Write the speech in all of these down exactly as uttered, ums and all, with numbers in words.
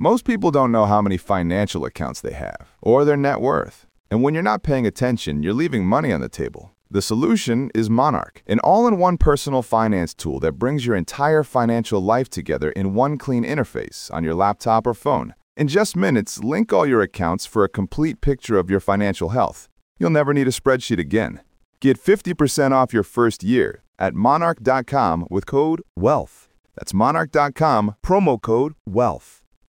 Most people don't know how many financial accounts they have or their net worth. And when you're not paying attention, you're leaving money on the table. The solution is Monarch, an all-in-one personal finance tool that brings your entire financial life together in one clean interface on your laptop or phone. In just minutes, link all your accounts for a complete picture of your financial health. You'll never need a spreadsheet again. Get fifty percent off your first year at monarch dot com with code WEALTH. That's monarch dot com, promo code WEALTH.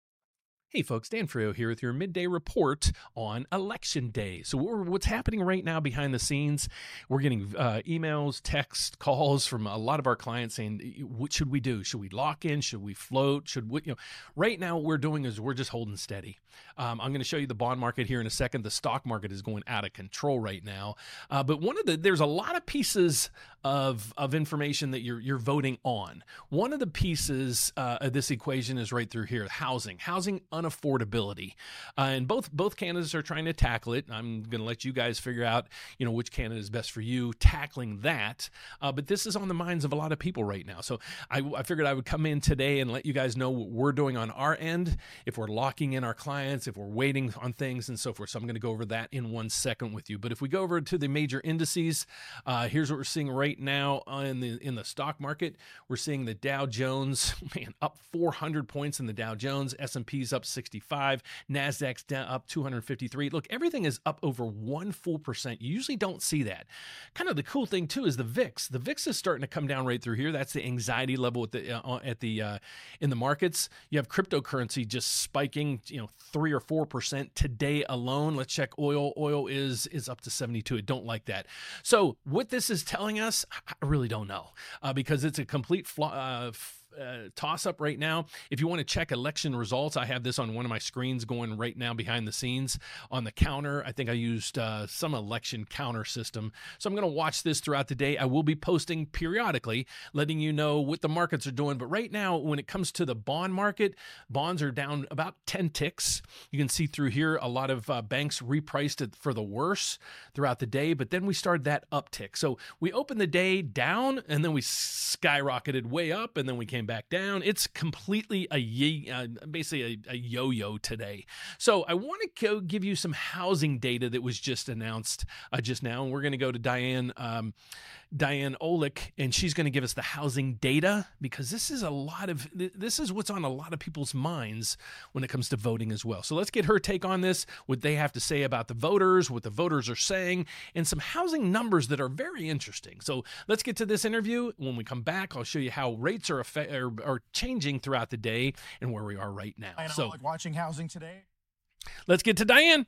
Hey folks, Dan Frio here with your midday report on Election Day. So what's happening right now behind the scenes, we're getting uh, emails, texts, calls from a lot of our clients saying, what should we do? Should we lock in? Should we float? Should we, you know, right now what we're doing is we're just holding steady. Um, I'm going to show you the bond market here in a second. The stock market is going out of control right now. Uh, but one of the, there's a lot of pieces of, of information that you're, you're voting on. One of the pieces uh, of this equation is right through here, housing, housing unaffordability. Uh, and both, both candidates are trying to tackle it. I'm going to let you guys figure out, you know, which candidate is best for you tackling that. Uh, but this is on the minds of a lot of people right now. So I, I figured I would come in today and let you guys know what we're doing on our end, if we're locking in our clients, if we're waiting on things and so forth. So I'm going to go over that in one second with you. But if we go over to the major indices, uh, here's what we're seeing right now in the in the stock market. We're seeing the Dow Jones, man, up four hundred points in the Dow Jones. S and P's up sixty-five. NASDAQ's down up two hundred fifty-three. Look, everything is up over one full percent. You usually don't see that. Kind of the cool thing too is the V I X. The V I X is starting to come down right through here. That's the anxiety level at the uh, at the uh, in the markets. You have cryptocurrency just spiking, you know, three or four percent today alone. Let's check oil. Oil is is up to seventy-two. I don't like that. So what this is telling us, I really don't know, uh, because it's a complete flaw. Uh, Uh, toss up right now. If you want to check election results, I have this on one of my screens going right now behind the scenes on the counter. I think I used uh, some election counter system. So I'm going to watch this throughout the day. I will be posting periodically, letting you know what the markets are doing. But right now, when it comes to the bond market, bonds are down about ten ticks. You can see through here, a lot of uh, banks repriced it for the worse throughout the day, but then we started that uptick. So we opened the day down and then we skyrocketed way up and then we came back down. It's completely a ye- uh, basically a, a yo-yo today. So I want to go give you some housing data that was just announced uh, just now, and we're going to go to Diane um, Diane Olick, and she's going to give us the housing data, because this is a lot of this is what's on a lot of people's minds when it comes to voting as well. So let's get her take on this, what they have to say about the voters, what the voters are saying, and some housing numbers that are very interesting. So let's get to this interview. When we come back, I'll show you how rates are effect- are, are changing throughout the day and where we are right now. I know, so like watching housing today. Let's get to Diane.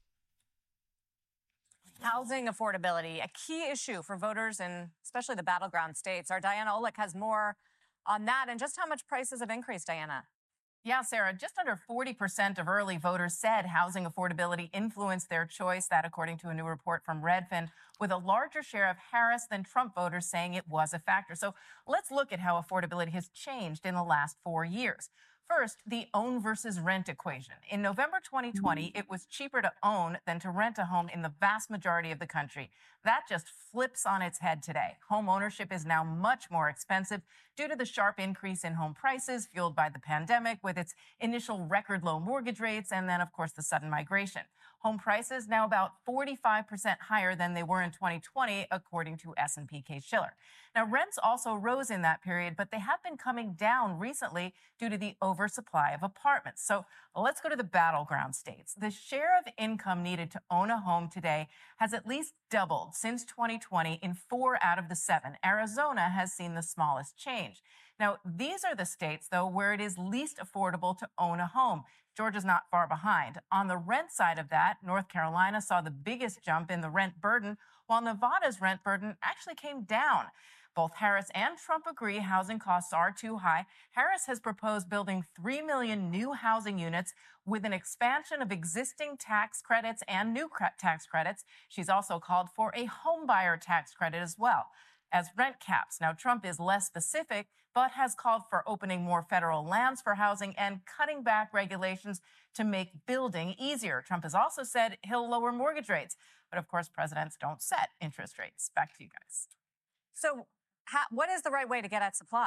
Housing affordability, a key issue for voters in especially the battleground states. Our Diana Olick has more on that and just how much prices have increased, Diana. Yeah, Sarah, just under forty percent of early voters said housing affordability influenced their choice. That according to a new report from Redfin, with a larger share of Harris than Trump voters saying it was a factor. So let's look at how affordability has changed in the last four years. First, the own versus rent equation. In November twenty twenty, it was cheaper to own than to rent a home in the vast majority of the country. That just flips on its head today. Home ownership is now much more expensive due to the sharp increase in home prices fueled by the pandemic, with its initial record low mortgage rates and then, of course, the sudden migration. Home prices now about forty-five percent higher than they were in twenty twenty, according to S and P Case-Shiller. Now, rents also rose in that period, but they have been coming down recently due to the oversupply of apartments. So let's go to the battleground states. The share of income needed to own a home today has at least doubled since twenty twenty in four out of the seven. Arizona has seen the smallest change. Now, these are the states, though, where it is least affordable to own a home. Georgia's not far behind. On the rent side of that, North Carolina saw the biggest jump in the rent burden, while Nevada's rent burden actually came down. Both Harris and Trump agree housing costs are too high. Harris has proposed building three million new housing units with an expansion of existing tax credits and new tax credits. She's also called for a homebuyer tax credit as well as rent caps. Now, Trump is less specific, but has called for opening more federal lands for housing and cutting back regulations to make building easier. Trump has also said he'll lower mortgage rates. But of course, presidents don't set interest rates. Back to you guys. So how, what is the right way to get at supply?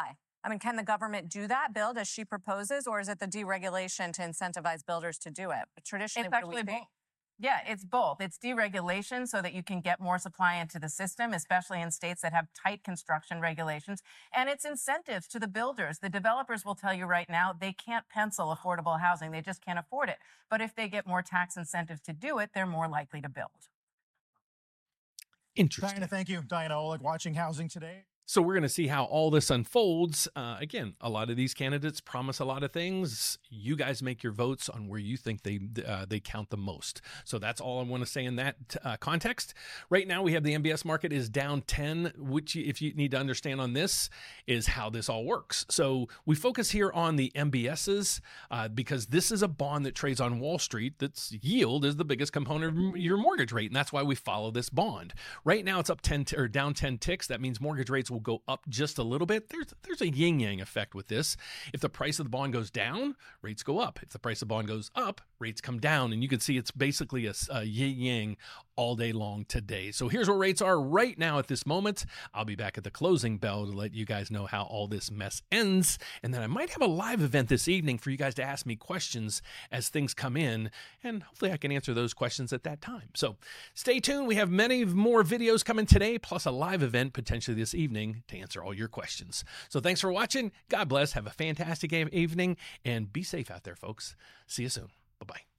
I mean, can the government do that, build as she proposes, or is it the deregulation to incentivize builders to do it? But traditionally, It's what do we actually see? both. Yeah, it's both. It's deregulation so that you can get more supply into the system, especially in states that have tight construction regulations. And it's incentives to the builders. The developers will tell you right now they can't pencil affordable housing. They just can't afford it. But if they get more tax incentives to do it, they're more likely to build. Interesting. Diana, thank you. Diana Oleg, Watching Housing Today. So we're going to see how all this unfolds. Uh, again, a lot of these candidates promise a lot of things. You guys make your votes on where you think they uh, they count the most. So that's all I want to say in that uh, context. Right now, we have the M B S market is down ten, which if you need to understand on this is how this all works. So we focus here on the M B Ss uh, because this is a bond that trades on Wall Street. That's yield is the biggest component of your mortgage rate, and that's why we follow this bond. Right now, it's up ten t- or down ten ticks. That means mortgage rates will go up just a little bit. There's there's a yin-yang effect with this. If the price of the bond goes down, rates go up. If the price of the bond goes up, rates come down. And you can see it's basically a, a yin-yang all day long today. So here's where rates are right now at this moment. I'll be back at the closing bell to let you guys know how all this mess ends. And then I might have a live event this evening for you guys to ask me questions as things come in. And hopefully I can answer those questions at that time. So stay tuned. We have many more videos coming today, plus a live event potentially this evening to answer all your questions. So thanks for watching. God bless. Have a fantastic evening and be safe out there, folks. See you soon. Bye-bye.